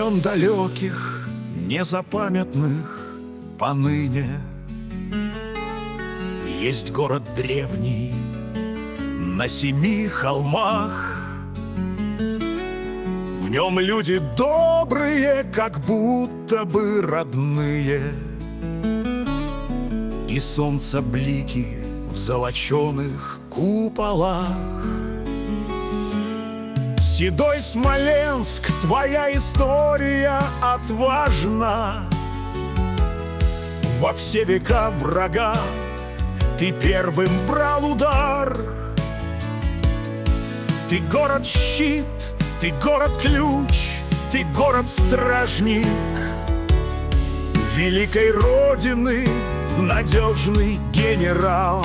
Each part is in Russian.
времен далеких, незапамятных поныне. Есть город древний на 7 холмах. В нем люди добрые, как будто бы родные, и солнца блики в золоченых куполах. Седой Смоленск, твоя история отважна. Во все века врага ты первым брал удар. Ты город-щит, ты город-ключ, ты город-стражник великой Родины, надежный генерал.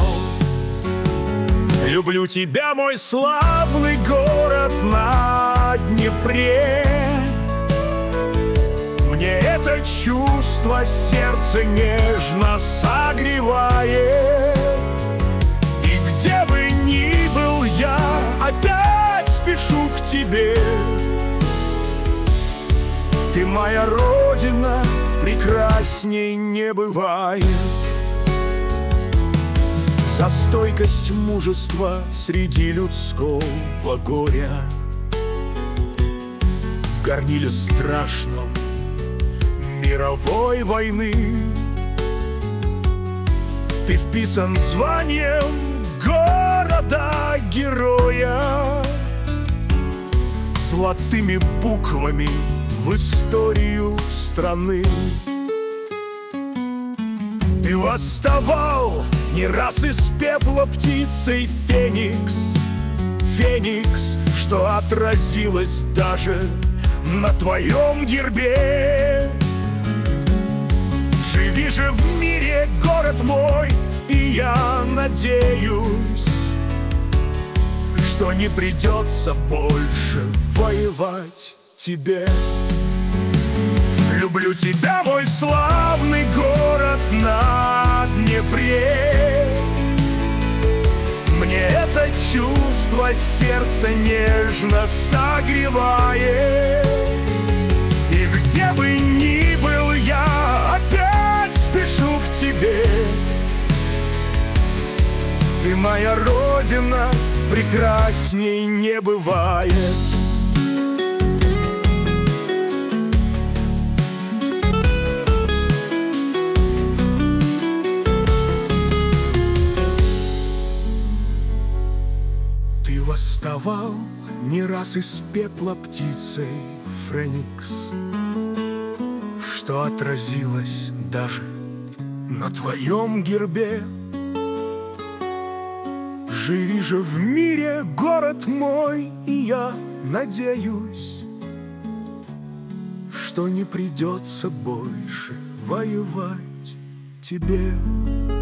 Люблю тебя, мой славный город на Днепре. Мне это чувство сердце нежно согревает. И где бы ни был я, опять спешу к тебе. Ты моя Родина, прекрасней не бывает. За стойкость мужества среди людского горя, в горниле страшном мировой войны ты вписан званием города-героя, золотыми буквами в историю страны. Ты восставал не раз из пепла птицей Феникс, Феникс, что отразилось даже на твоем гербе. Живи же в мире, город мой, и я надеюсь, что не придется больше воевать тебе. Люблю тебя, мой славный город на Днепре. Мне это чувство сердце нежно согревает. И где бы ни был я, опять спешу к тебе. Ты моя Родина, прекрасней не бывает. Ты восставал не раз из пепла птицей Феникс, что отразилось даже на твоем гербе. Живи же в мире, город мой, и я надеюсь, что не придется больше воевать тебе.